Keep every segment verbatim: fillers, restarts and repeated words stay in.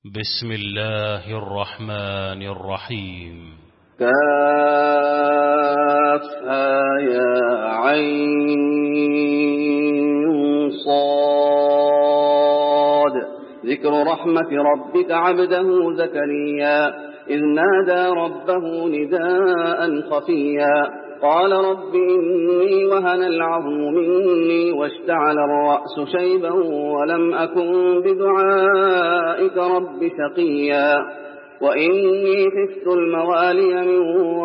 بسم الله الرحمن الرحيم. كافها يا عين صاد. ذكر رحمة ربك عبده زكريا إذ نادى ربه نداء خفيا قال رب إني وهن العظم مني واشتعل الرأس شيبا ولم أكن بدعائك رب شقيا وإني خفت الموالي من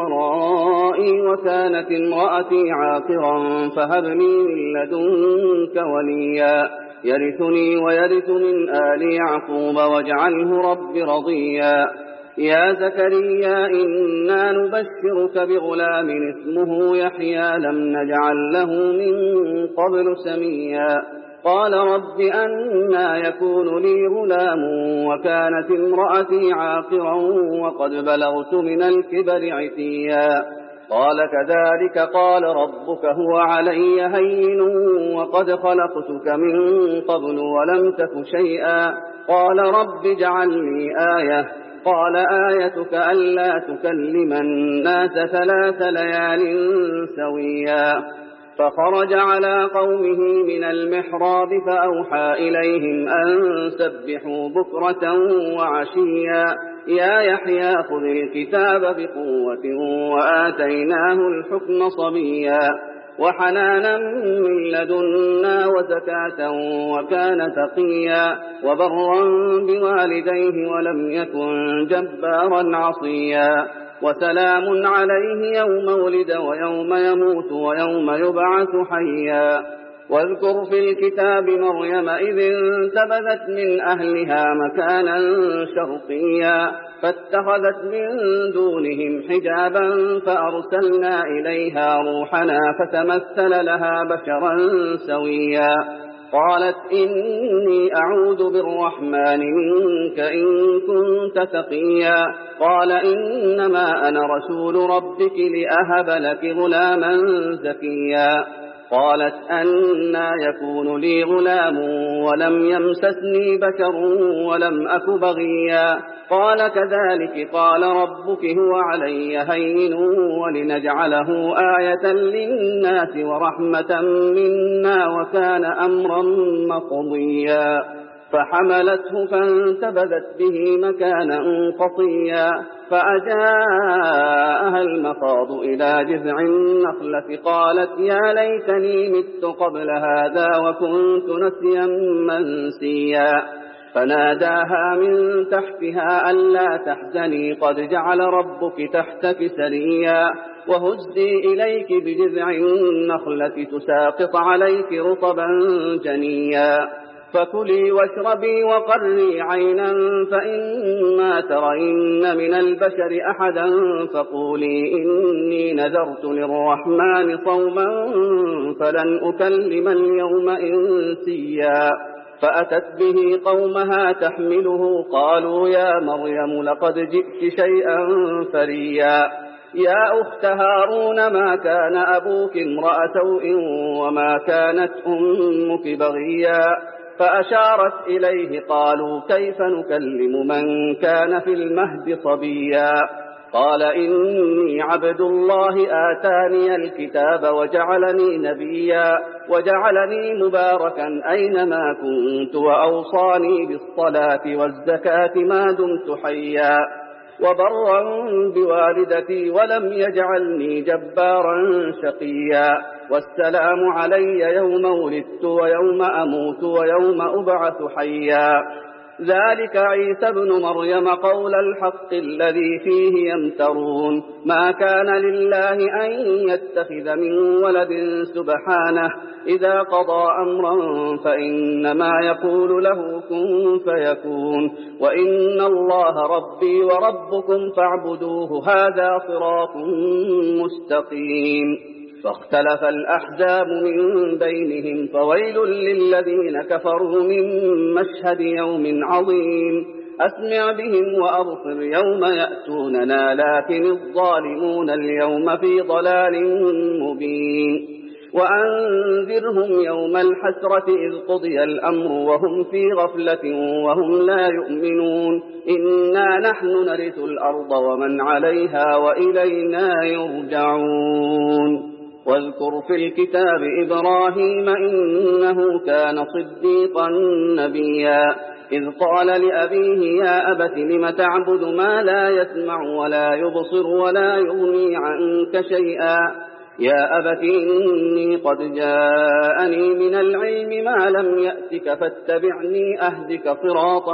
ورائي وكانت امرأتي عاقرا فهب لي من لدنك وليا يرثني ويرث من آل يعقوب واجعله رب رضيا. يا زكريا إنا نبشرك بغلام اسمه يحيى لم نجعل له من قبل سميا قال رب أنى يكون لي غلام وكانت امرأتي عاقرا وقد بلغت من الكبر عتيا قال كذلك قال ربك هو علي هين وقد خلقتك من قبل ولم تك شيئا قال رب اجعل لي آية قال آيتك ألا تكلم الناس ثلاث ليال سويا فخرج على قومه من المحراب فأوحى إليهم أن سبحوا بكرة وعشيا يا يحيى خذ الكتاب بقوة وآتيناه الحكم صبيا وحنانا من لدنا وزكاة وكان تقيا وبرا بوالديه ولم يكن جبارا عصيا وسلام عليه يوم ولد ويوم يموت ويوم يبعث حيا واذكر في الكتاب مريم إذ انتبذت من أهلها مكانا شرقيا فاتخذت من دونهم حجابا فأرسلنا إليها روحنا فتمثل لها بشرا سويا قالت إني أعوذ بالرحمن منك إن كنت تقيا قال إنما أنا رسول ربك لأهب لك غلاما زكيا قالت أنى يكون لي غلام ولم يمسسني بشر ولم أك بغيا قال كذلك قال ربك هو علي هين ولنجعله آية للناس ورحمة منا وكان أمرا مقضيا فحملته فانتبذت به مكانا قصيا فأجاءها المخاض إلى جذع النخلة قالت يا ليتني مت قبل هذا وكنت نسيا منسيا فناداها من تحتها ألا تحزني قد جعل ربك تحتك سريا وهزي إليك بجذع النخلة تساقط عليك رطبا جنيا فكلي واشربي وقري عينا فإما ترين من البشر أحدا فقولي إني نذرت للرحمن صوما فلن أكلم اليوم إنسيا فأتت به قومها تحمله قالوا يا مريم لقد جئت شيئا فريا يا أخت هارون ما كان أبوك امرأ سوء وما كانت أمك بغيا فأشارت إليه قالوا كيف نكلم من كان في المهد صبيا قال إني عبد الله آتاني الكتاب وجعلني نبيا وجعلني مباركا أينما كنت وأوصاني بالصلاة والزكاة ما دمت حيا وبرا بوالدتي ولم يجعلني جبارا شقيا والسلام علي يوم ولدت ويوم أموت ويوم أبعث حيا ذلك عيسى ابن مريم قول الحق الذي فيه يمترون ما كان لله أن يتخذ من ولد سبحانه إذا قضى أمرا فإنما يقول له كن فيكون وإن الله ربي وربكم فاعبدوه هذا صراط مستقيم فاختلف الأحزاب من بينهم فويل للذين كفروا من مشهد يوم عظيم أسمع بهم وأبصر يوم يأتوننا لكن الظالمون اليوم في ضلال مبين وأنذرهم يوم الحسرة إذ قضي الأمر وهم في غفلة وهم لا يؤمنون إنا نحن نرث الأرض ومن عليها وإلينا يرجعون واذكر في الكتاب إبراهيم إنه كان صديقا نبيا إذ قال لأبيه يا أبت لم تعبد ما لا يسمع ولا يبصر ولا يغني عنك شيئا يا أبت إني قد جاءني من العلم ما لم يأتك فاتبعني أهدك صراطا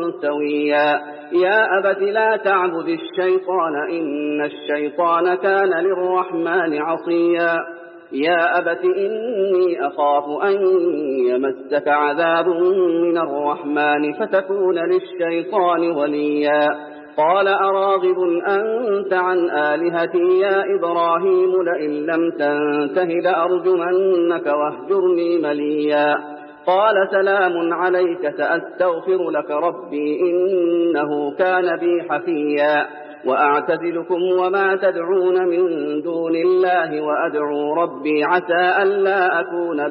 سويا يا أبت لا تعبد الشيطان إن الشيطان كان للرحمن عصيا يا أبت إني أخاف أن يمسك عذاب من الرحمن فتكون للشيطان وليا قال أراغب أنت عن آلهتي يا إبراهيم لئن لم تنته لأرجمنك واهجرني مليا قال سلام عليك سأستغفر لك ربي إنه كان بي حفيا وأعتزلكم وما تدعون من دون الله وأدعو ربي عسى ألا أكون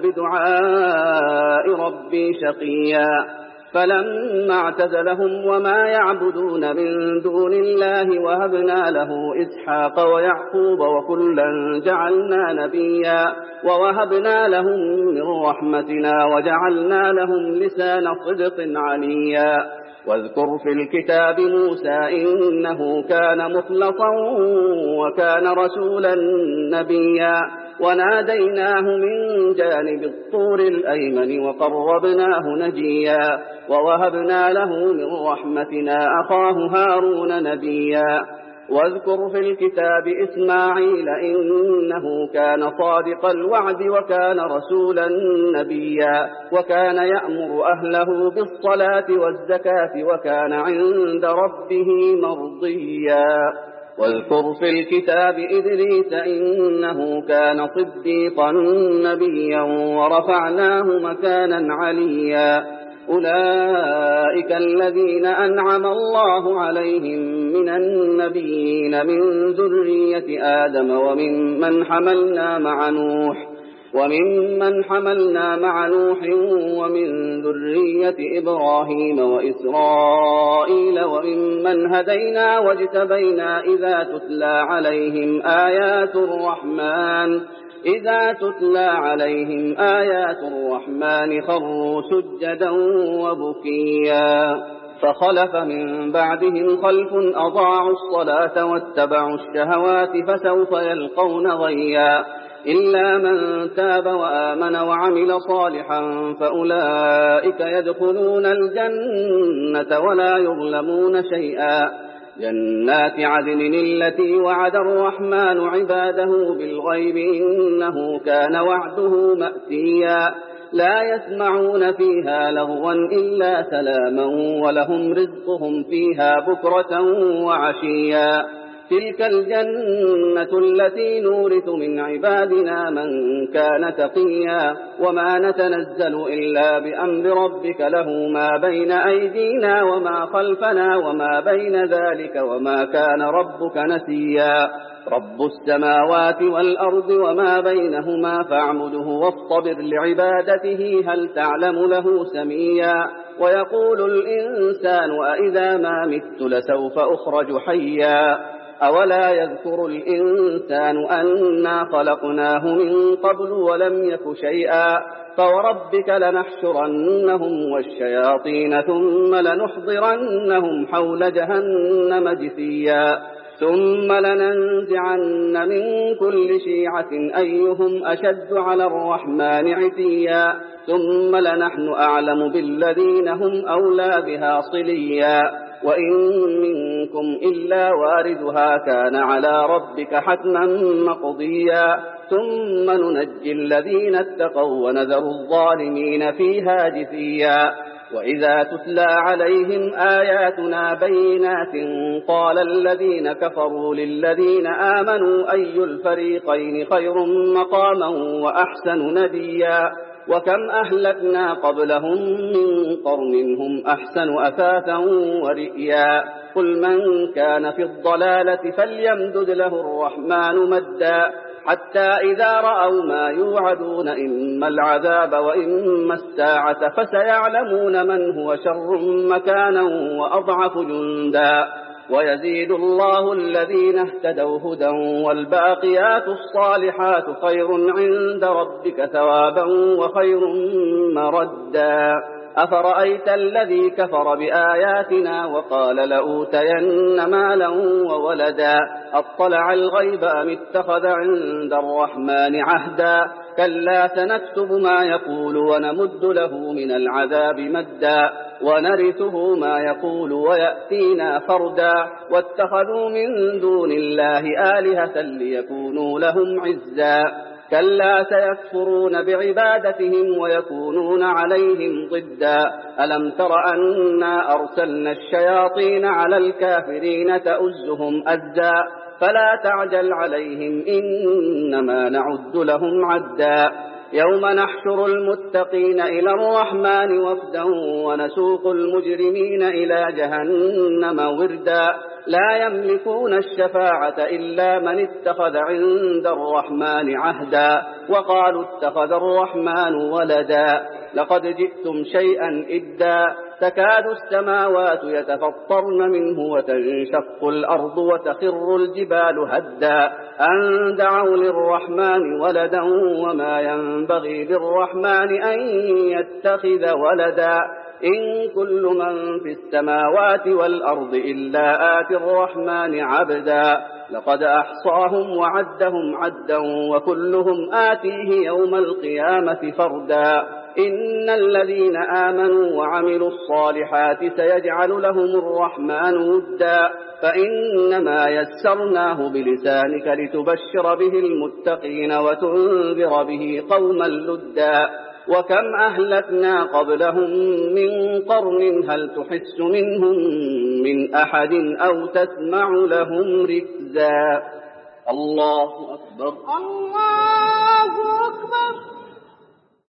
بدعاء ربي شقيا فلما اعتزلهم وما يعبدون من دون الله وهبنا له إسحاق ويعقوب وكلا جعلنا نبيا ووهبنا لهم من رحمتنا وجعلنا لهم لسان صدق عليا واذكر في الكتاب موسى إنه كان مخلصا وكان رسولا نبيا وناديناه من جانب الطور الأيمن وقربناه نجيا ووهبنا له من رحمتنا أخاه هارون نبيا واذكر في الكتاب إسماعيل إنه كان صادق الوعد وكان رسولا نبيا وكان يأمر أهله بالصلاة والزكاة وكان عند ربه مرضيا واذكر في الكتاب إدريس إنه كان صديقا نبيا ورفعناه مكانا عليا أولئك الذين أنعم الله عليهم من النبيين من ذرية آدم وممن حملنا مع نوح وممن حملنا مع نوح ومن ذرية إبراهيم وإسرائيل وممن هدينا واجتبينا إذا تتلى عليهم آيات الرحمن إذا تتلى عليهم آيات الرحمن خروا سجدا وبكيا فخلف من بعدهم خلف أضاعوا الصلاة واتبعوا الشهوات فسوف يلقون غيا إلا من تاب وآمن وعمل صالحا فأولئك يدخلون الجنة ولا يظلمون شيئا جنات عدن التي وعد الرحمن عباده بالغيب إنه كان وعده مأتيا لا يسمعون فيها لغوا إلا سلاما ولهم رزقهم فيها بكرة وعشيا تلك الجنة التي نورث من عبادنا من كان تقيا وما نتنزل إلا بأمر ربك له ما بين أيدينا وما خلفنا وما بين ذلك وما كان ربك نسيا رب السماوات والأرض وما بينهما فاعبده واصطبر لعبادته هل تعلم له سميا ويقول الإنسان أإذا ما مت لسوف أخرج حيا أولا يذكر الإنسان أنا خلقناه من قبل ولم يك شيئا فوربك لنحشرنهم والشياطين ثم لنحضرنهم حول جهنم جثيا ثم لننزعن من كل شيعة أيهم أشد على الرحمن عتيا ثم لنحن أعلم بالذين هم أولى بها صليا وإن منكم إلا واردها كان على ربك حتما مقضيا ثم ننجي الذين اتقوا ونذر الظالمين فيها جثيا وإذا تتلى عليهم آياتنا بينات قال الذين كفروا للذين آمنوا أي الفريقين خير مقاما وأحسن نديا وكم أهلكنا قبلهم من قرن هم أحسن أثاثا ورئيا قل من كان في الضلالة فليمدد له الرحمن مدا حتى إذا رأوا ما يوعدون إما العذاب وإما الساعة فسيعلمون من هو شر مكانا وأضعف جندا ويزيد الله الذين اهتدوا هدى والباقيات الصالحات خير عند ربك ثوابا وخير مردا أفرأيت الذي كفر بآياتنا وقال لأوتين مالا وولدا أطلع الغيب أم اتخذ عند الرحمن عهدا كلا سنكتب ما يقول ونمد له من العذاب مدا ونرثه ما يقول ويأتينا فردا واتخذوا من دون الله آلهة ليكونوا لهم عزا كلا سيكفرون بعبادتهم ويكونون عليهم ضدا ألم تر أنا أرسلنا الشياطين على الكافرين تؤزهم أزا فلا تعجل عليهم إنما نعد لهم عدا يوم نحشر المتقين إلى الرحمن وفدا ونسوق المجرمين إلى جهنم وردا لا يملكون الشفاعة إلا من اتخذ عند الرحمن عهدا وقالوا اتخذ الرحمن ولدا لقد جئتم شيئا إدا تكاد السماوات يتفطرن منه وتنشق الأرض وتخر الجبال هدا أن دعوا للرحمن ولدا وما ينبغي للرحمن أن يتخذ ولدا إن كل من في السماوات والأرض إلا آتي الرحمن عبدا لقد أحصاهم وعدهم عدا وكلهم آتيه يوم القيامة فردا إن الذين آمنوا وعملوا الصالحات سيجعل لهم الرحمن ودا فإنما يسرناه بلسانك لتبشر به المتقين وتنذر به قوما لدا وكم أهلكنا قبلهم من قرن هل تحس منهم من أحد أو تسمع لهم ركزا الله أكبر الله